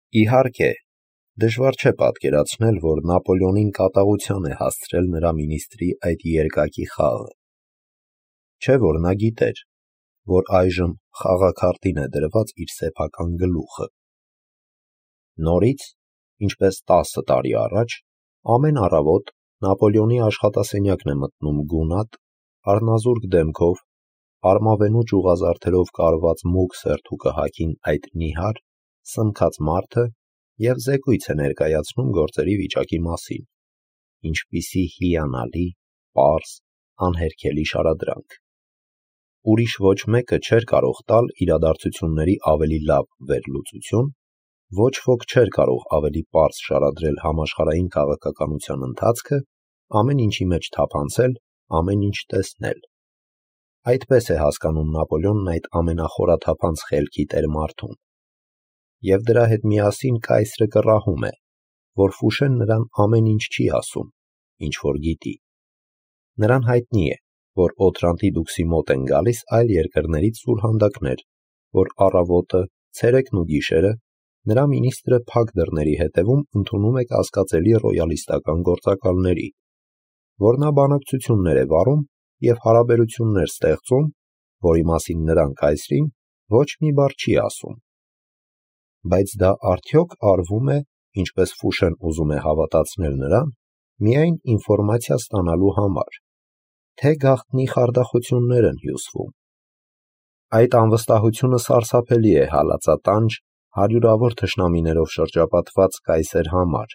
Իհարկե, դժվար չէ պատկերացնել, որ Նապոլեոնին կատաղության է հասցրել նրա մինիստրի այդ երկակի խաղը։ Չէ՞ որ նա գիտեր, որ այժմ խաղաքարտին է դրված իր սեփական գլուխը։ Նորից, ինչպես 10 տարի առաջ, ամեն առավոտ Նապոլեոնի աշխատասենյակն է մտնում գունատ, առնազուրկ դեմքով, արմավենու ճյուղազարդերով կարված մուգ սերթուկը հագին այդ նիհար, սնքած մարդը և զեկույց է ներկայացնում գործերի վիճակի մասին։ Ինչպիսի հիանալի, պարզ, անհերքելի շարադրանք։ Ուրիշ ոչ մեկը չէր կարող տալ իրադարձությունների ավելի լավ վերլուծություն, ոչ ոք չէր կարող ավելի պարզ շարադրել համաշխարհային քաղաքականության ընթացքը, ամեն ինչի մեջ թափանցել, ամեն ինչ տեսնել։ Այդպես է հասկանում Նապոլեոնն այդ ամենախորաթափանց խելքի տեր մարդուն։ Եվ դրա հետ միասին կայսրը կռահում է, որ Ֆուշեն նրան ամեն ինչ չի ասում, ինչ որ գիտի։ Նրան հայտնի է, որ Օտրանտի դուքսի մոտ են գալիս այլ երկրներից սուրհանդակներ, որ առավոտը, ցերեկն ու գիշերը նրա մինիստրը փակ դռների հետևում ընդունում է կասկածելի ռոյալիստական գործակալների, որ նա բանակցություններ է վարում և հարաբերություններ ստեղծում, որի մասին նրան կայսրին ոչ մի բառ չի ասում։ Բայց դա արդյոք արվում է, ինչպես Ֆուշեն ուզում է հավատացնել նրան, միայն ինֆորմացիա ստանալու համար, թե գաղտնի խարդախություններ են հյուսվում։ Այդ անվստահությունը սարսափելի է հալածատանջ, հարյուրավոր թշնամիներով շրջապատված կայսեր համար։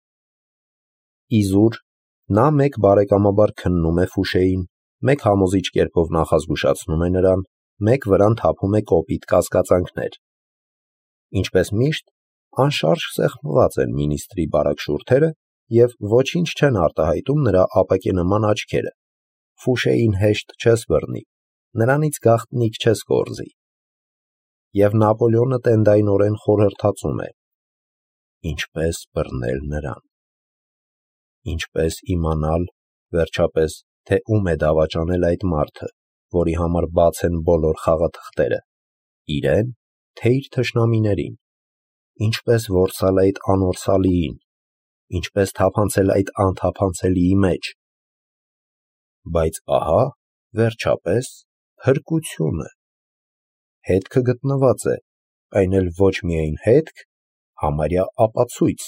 Իզուր նա մեկ բարեկամաբար քննում է Ֆուշեին, մեկ համոզիչ կերպով նախազգուշացնում է նրան, մեկ վրան թափում է կոպիտ կասկածանքներ։ Ինչպես միշտ, անշարժ սեղմված են մինիստրի բարակ շուրթերը և ոչինչ չեն արտահայտում նրա ապակենման աչքերը։ Ֆուշեին հեշտ չես բռնի, նրանից գաղտնիք չես կորզի։ Եվ Նապոլեոնը տենդայնորեն խորհրդածում է. ինչպես բռնել նրան։ Ինչպես իմանալ, վերջապես, թե ում է դավաճանել այդ մարդը, որի համար բաց են բոլոր խաղաթղթերը, իրեն, թե իր թշնամիներին, ինչպես որսալ այդ անորսալիին, ինչպես թափանցել այդ անթափանցելիի մեջ։ Բայց ահա, վերջապես, փրկությունը։ Հետքը գտնված է, այն էլ ոչ միայն հետք, համարյա ապացույց։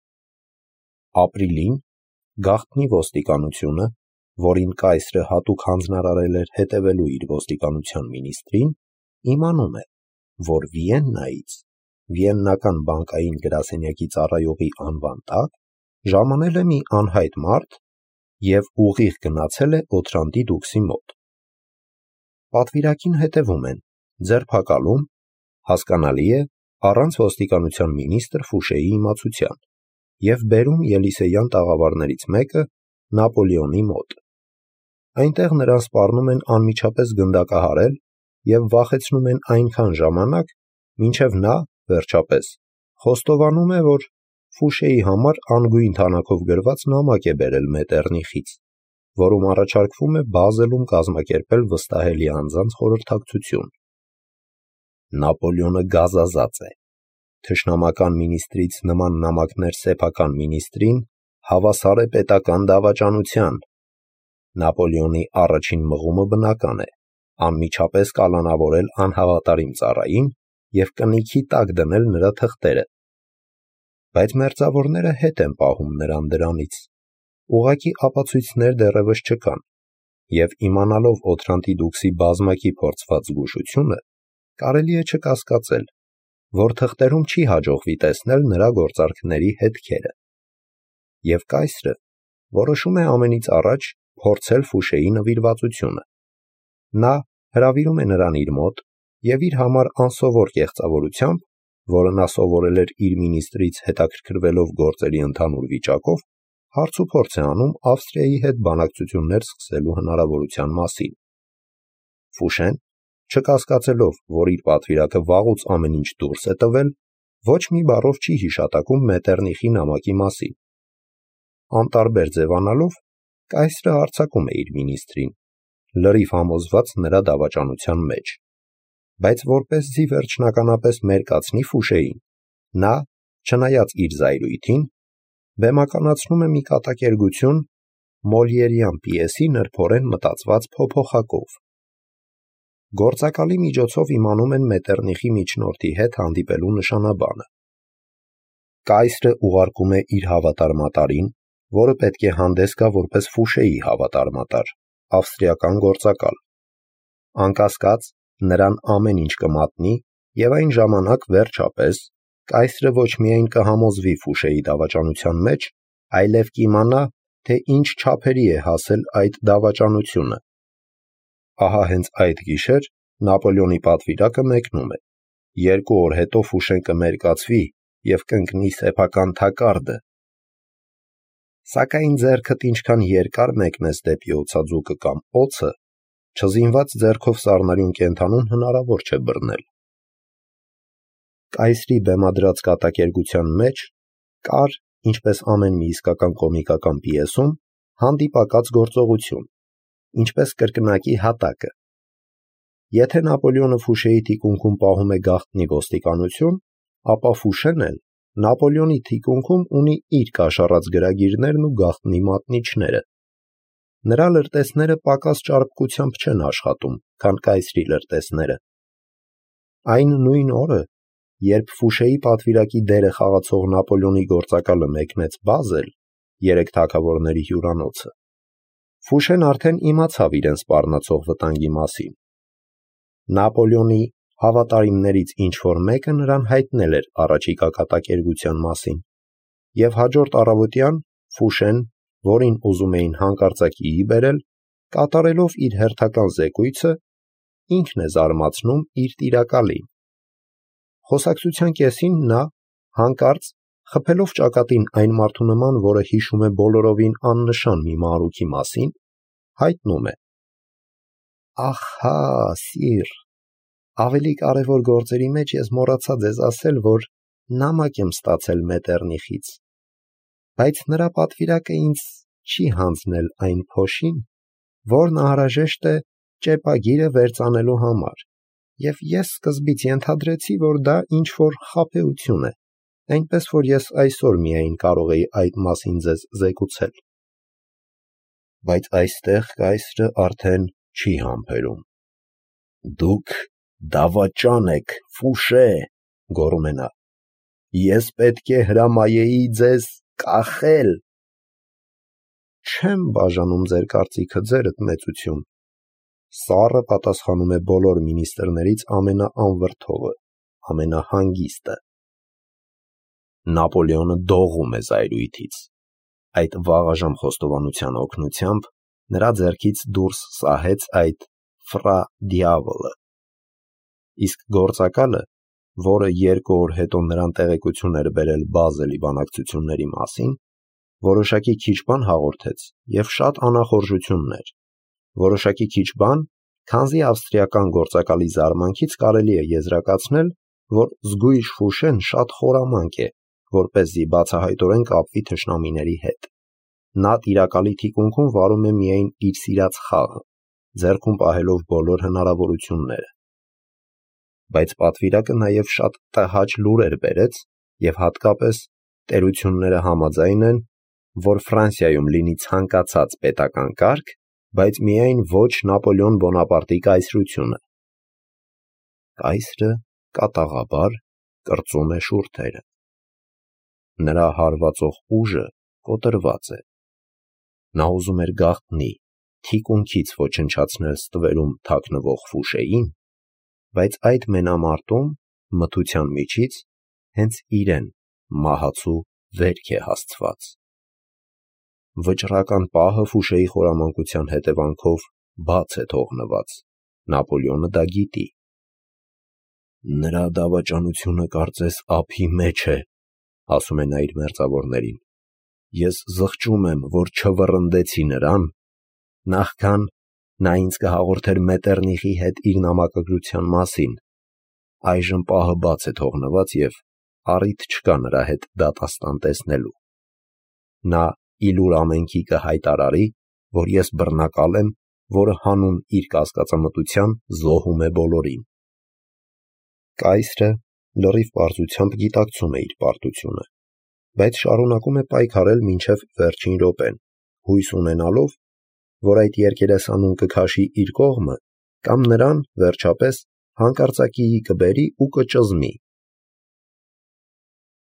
Ապրիլին գաղտնի ոստիկանությունը, որին կայսրը հատուկ հանձնարարել էր հետևելու իր ոստիկանության մինիստրին, իմանում է, որ Վիեննայից, Վիեննական բանկային գրասենյակի ծառայողի անվան տակ, ժամանել է մի անհայտ մարդ և ուղիղ գնացել է Օտրանտի դուքսի մոտ։ Պատվիրակին հետևում են, ձերբակալում, հասկանալի է, առանց ոստիկանության մինիստր Ֆուշեի իմացության, և բերում ելիսեյան տաղավարներից մեկը Նապոլեոնի մոտ։ Այնտեղ նրան սպառնում են անմիջապես գնդակահարել և վախեցնում են այնքան ժամանակ, մինչև նա, վերջապես, խոստովանում է, որ Ֆուշեի համար անգույն թանաքով գրված նամակ է բերել Մետեռնիխից, որում առաջարկվում է Բազելում կազմակերպել վստահելի անձանց խորհրդակցություն։ Նապոլեոնը գազազած է։ Թշնամական մինիստրից նման նամակներ սեփական մինիստրին հավասար է պետական դավաճանության։ Նապոլեոնի առաջին մղումը բնական է՝ անմիջապես կալանավորել անհավատարիմ ծառային և կնիքի տակ դնել նրա թղթերը։ Բայց մերձավորները հետ են պահում նրան դրանից։ Ուղղակի ապացույցներ դեռևս չկան, և իմանալով Օտրանտի դուքսի բազմակի փորձված զգուշությունը, կարելի է չկասկածել, որ թղթերում չի հաջողվի տեսնել նրա գործարքների հետքերը։ Եվ կայսրը որոշում է ամենից առաջ փորձել Ֆուշեի նվիրվածությունը։ Նա հրավիրում է նրան իր մոտ և իր համար անսովոր կեղծավորությամբ, որը նա սովորել էր իր մինիստրից հետաքրքրվելով գործերի ընդհանուր վիճակով, հարցուփորձ է անում Ավստրիայի հետ բանակցություններ սկսելու հնարավորության մասին։ Ֆուշեն, չկասկածելով, որ իր պատվիրակը վաղուց ամեն ինչ դուրս է տվել, ոչ մի բառով չի հիշատակում Մետեռնիխի նամակի մասին։ Անտարբեր ձևանալով, կայսրը հարձակում է իր մինիստրին, լրիվ համոզված նրա դավաճանության մեջ։ Բայց որպեսզի վերջնականապես մերկացնի Ֆուշեին, նա, չնայած իր զայրույթին, բեմականացնում է մի կատակերգություն Մոլիերյան պիեսի նրբորեն մտածված փոփոխակով։ Գործակալի միջոցով իմանում են Մետերնիխի միջնորդի հետ հանդիպելու նշանաբանը։ Կայսրը ուղարկում է իր հավատարմատարին, որը պետք է հանդես գա որպես Ֆուշեի հավատարմատար, ավստրիական գործակալ։ Անկասկած, նրան ամեն ինչ կմատնի, եւ այն ժամանակ վերջապես կայսրը ոչ միայն կհամոզվի Ֆուշեի դավաճանության մեջ, այլև կիմանա, թե ինչ չափերի է հասել այդ դավաճանությունը։ Ահա հենց այդ գիշեր Նապոլեոնի պատվիրակը մեկնում է։ 2 օր հետո Ֆուշեն կմերկացվի եւ կընկնի սեփական թակարդը։ Սակայն ձեռքդ ինչքան երկար մեկնես դեպի օծաձուկը կամ օծը, չզինված ձեռքով սառնարյուն կենդանուն հնարավոր չէ բռնել։ Կայսրի բեմադրած կատակերգության մեջ կար, ինչպես ամեն մի իսկական կոմիկական պիեսում, հանդիպակաց գործողություն, ինչպես կրկնակի հատակը։ Եթե Նապոլեոնը Ֆուշեի թիկունքում պահում է գաղտնի ոստիկանություն, ապա Ֆուշեն էլ Նապոլեոնի թիկունքում ունի իր կաշառած գրագիրներն ու գաղտնի մատնիչները։ Նրա լրտեսները պակաս ճարպկությամբ չեն աշխատում, քան կայսրի լրտեսները։ Այն նույն օրը, երբ Ֆուշեի պատվիրակի դերը խաղացող Նապոլեոնի գործակալը մեկնեց Բազել, 3 թագավորների հյուրանոցը, Ֆուշեն արդեն իմացավ իրեն սպառնացող վտանգի մասին։ Նապոլեոնի հավատարիմներից ինչ-որ մեկը նրան հայտնել էր առաջիկա կատակերգության մասին, եւ հաջորդ առավոտյան Ֆուշեն, որին ուզում էին հանկարծակիի բերել, կատարելով իր հերթական զեկույցը, ինքն է զարմացնում իր տիրակալին։ Խոսակցության կեսին նա հանկարծ, խփելով ճակատին այն մարդու նման, որը հիշում է բոլորովին աննշան մի մանրուքի մասին, հայտնում է. «Ահա, սիր, ավելի կարևոր գործերի մեջ ես մոռացա ձեզ ասել, որ նամակ եմ ստացել Մետերնիխից, բայց նրա պատվիրակը ինձ չի հանձնել այն փոշին, որն անհրաժեշտ է ճեպագիրը վերծանելու համար, եւ ես սկզբից ենթադրեցի, որ դա ինչ-որ խաբեություն է, այնպես որ ես այսօր միայն կարող էի այդ մասին ձեզ զեկուցել»։ Բայց այստեղ կայսրը արդեն չի համբերում։ «Դուք դավաճան եք, Ֆուշե», գոռում է նա։ «Ես պետք է հրամայեի ձեզ կախել»։ «Չեմ բաժանում ձեր կարծիքը, ձերդ մեծություն», սառը պատասխանում է բոլոր մինիստրներից ամենաանվրդովը, ամենահանգիստը։ Նապոլեոնը դողում է զայրույթից։ Այդ վաղաժամ խոստովանության օգնությամբ նրա ձեռքից դուրս սահեց այդ ֆրա դիավոլը։ Իսկ գործակալը, որը 2 օր հետո նրան տեղեկություն էր բերել Բազելի բանակցությունների մասին, որոշակի քիչ բան հաղորդեց եւ շատ անախորժություններ։ Որոշակի քիչ բան, քանզի ավստրիական գործակալի զարմանքից կարելի է եզրակացնել, որ զգույշ Ֆուշեն շատ խորամանկ է, որպեսզի բացահայտորեն կապվի թշնամիների հետ։ Նա տիրակալի թիկունքում վարում է միայն իր սիրած խաղը, ձեռքում պահելով բոլոր հնարավորությունները։ Բայց պատվիրակը նաև շատ տհաճ լուրեր բերեց եւ հատկապես տերությունները համաձայն են, որ Ֆրանսիայում լինի ցանկացած պետական կարգ, բայց միայն ոչ Նապոլեոն Բոնապարտի կայսրությունը։ Կայսրը կատաղաբար կրծում է շուրթերը։ Նրա հարվածող ուժը կոտրված է։ Նա ուզում էր գաղտնի, թիկունքից ոչնչացնել ստվերում թաքնվող Ֆուշեին, բայց այդ մենամարտում մթության միջից հենց իրեն մահացու վերք է հասցված։ Վճռական պահը Ֆուշեի խորամանկության հետևանքով բաց է թողնված։ Նապոլեոնը դա գիտի։ «Նրա դավաճանությունը կարծես ափի մեջ է», ասում է նա իր մերձավորներին։ «Ես զղջում եմ, որ չվռնդեցի նրան, նախքան նա ինձ կհաղորդեր Մետերնիխի հետ իր նամակագրության մասին։ Այժմ պահը բաց է թողնված եւ առիթ չկա նրա հետ դատաստան տեսնելու։ Նա իլուր ամենքի կհայտարարի, որ ես բռնակալ եմ, որը հանուն իր կասկածամտության զոհում է բոլորին»։ Կայսրը լրիվ պարզությամբ գիտակցում է իր պարտությունը, բայց շարունակում է պայքարել մինչև վերջին րոպեն, հույս ունենալով, որ այդ երկերեսանուն կքաշի իր կողմը կամ նրան, վերջապես, հանկարծակիի կբերի ու կճզմի,